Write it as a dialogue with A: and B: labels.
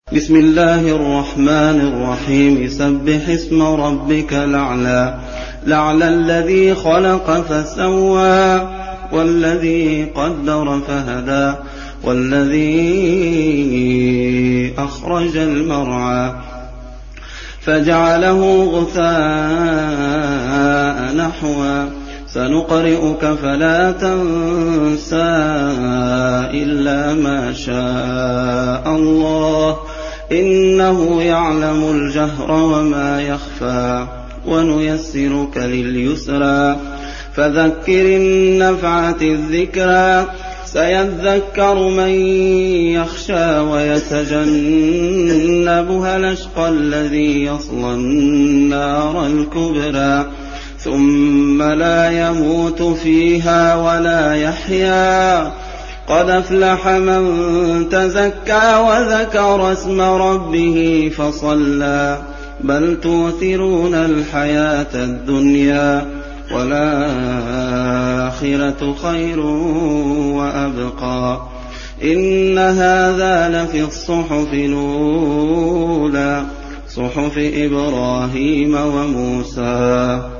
A: بسم الله الرحمن الرحيم سبح اسم ربك الأعلى الذي خلق فسوى والذي قدر فهدى والذي أخرج المرعى فجعله غثاء نحوا سنقرئك فلا تنسى إلا ما شاء الله إنه يعلم الجهر وما يخفى ونيسرك لليسرى فذكر النفعة الذكرى سيذكر من يخشى ويتجنبها الأشقى الذي يصلى النار الكبرى ثم لا يموت فيها ولا يحيا قد أفلح من تزكى وذكر اسم ربه فصلى بل تؤثرون الحياة الدنيا والآخرة خير وأبقى إن هذا لفي الصحف الأولى صحف إبراهيم وموسى